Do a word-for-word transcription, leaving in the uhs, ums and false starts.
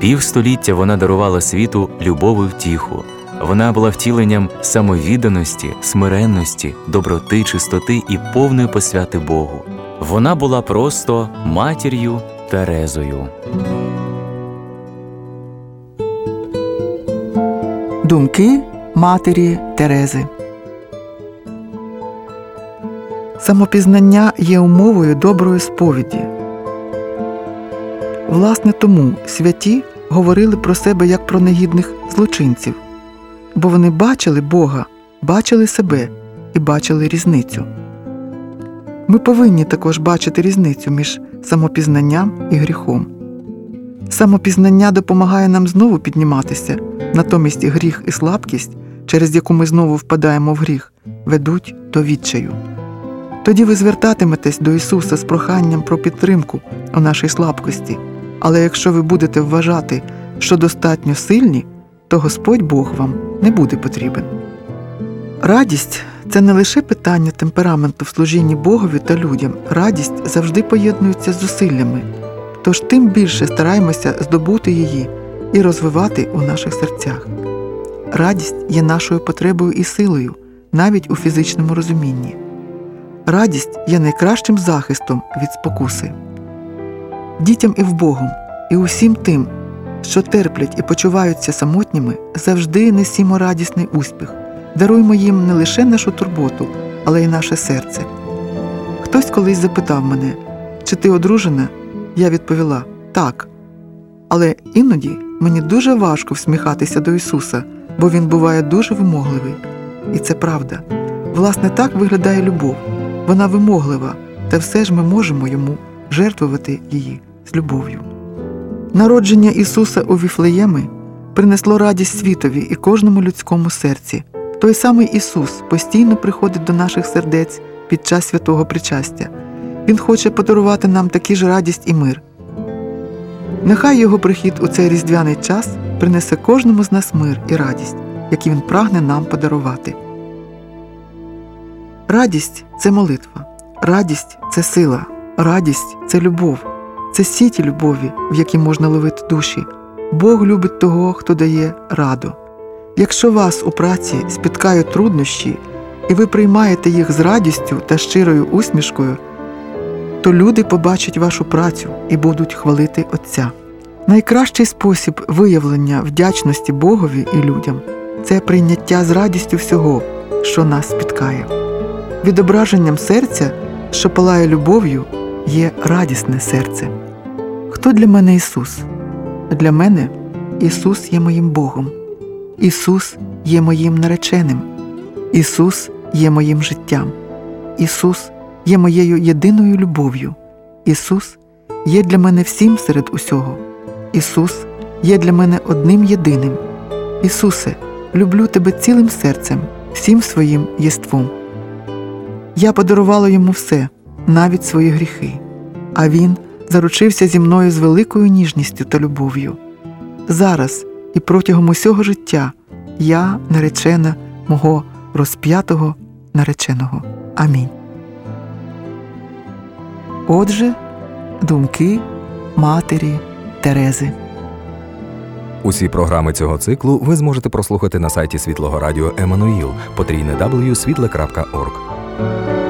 Півстоліття вона дарувала світу любов і втіху. Вона була втіленням самовідданості, смиренності, доброти, чистоти і повної посвяти Богу. Вона була просто матір'ю Терезою. Думки матері Терези. Самопізнання є умовою доброї сповіді. Власне тому святі говорили про себе як про негідних злочинців, бо вони бачили Бога, бачили себе і бачили різницю. Ми повинні також бачити різницю між самопізнанням і гріхом. Самопізнання допомагає нам знову підніматися, натомість гріх і слабкість, через яку ми знову впадаємо в гріх, ведуть до відчаю. Тоді ви звертатиметесь до Ісуса з проханням про підтримку у нашій слабкості, але якщо ви будете вважати, що достатньо сильні, то Господь Бог вам не буде потрібен. Радість – це не лише питання темпераменту в служінні Богові та людям. Радість завжди поєднується з зусиллями. Тож тим більше стараємося здобути її і розвивати у наших серцях. Радість є нашою потребою і силою, навіть у фізичному розумінні. Радість є найкращим захистом від спокуси. Дітям і в Богом, і усім тим, що терплять і почуваються самотніми, завжди несімо радісний успіх. Даруймо їм не лише нашу турботу, але й наше серце. Хтось колись запитав мене, чи ти одружена? Я відповіла, так. Але іноді мені дуже важко всміхатися до Ісуса, бо Він буває дуже вимогливий. І це правда. Власне, так виглядає любов. Вона вимоглива, та все ж ми можемо Йому жертвувати її з любов'ю. Народження Ісуса у Віфлеємі принесло радість світові і кожному людському серці. Той самий Ісус постійно приходить до наших сердець під час святого причастя. Він хоче подарувати нам такі ж радість і мир. Нехай Його прихід у цей різдвяний час принесе кожному з нас мир і радість, які Він прагне нам подарувати. Радість – це молитва. Радість – це сила. Радість – це любов. Це сіті любові, в якій можна ловити душі. Бог любить того, хто дає раду. Якщо вас у праці спіткають труднощі, і ви приймаєте їх з радістю та щирою усмішкою, то люди побачать вашу працю і будуть хвалити Отця. Найкращий спосіб виявлення вдячності Богові і людям – це прийняття з радістю всього, що нас спіткає. Відображенням серця, що палає любов'ю, є радісне серце. Хто для мене Ісус? Для мене Ісус є моїм Богом. Ісус є моїм нареченим. Ісус є моїм життям. Ісус є моєю єдиною любов'ю. Ісус є для мене всім серед усього. Ісус є для мене одним єдиним. Ісусе, люблю Тебе цілим серцем, всім своїм єством. Я подарувала Йому все, навіть свої гріхи, а Він заручився зі мною з великою ніжністю та любов'ю. Зараз і протягом усього життя я наречена мого розп'ятого нареченого. Амінь. Отже, думки матері Терези. Усі програми цього циклу ви зможете прослухати на сайті Світлого Радіо Еммануїл, потрійне дабл ю крапка світле крапка орг.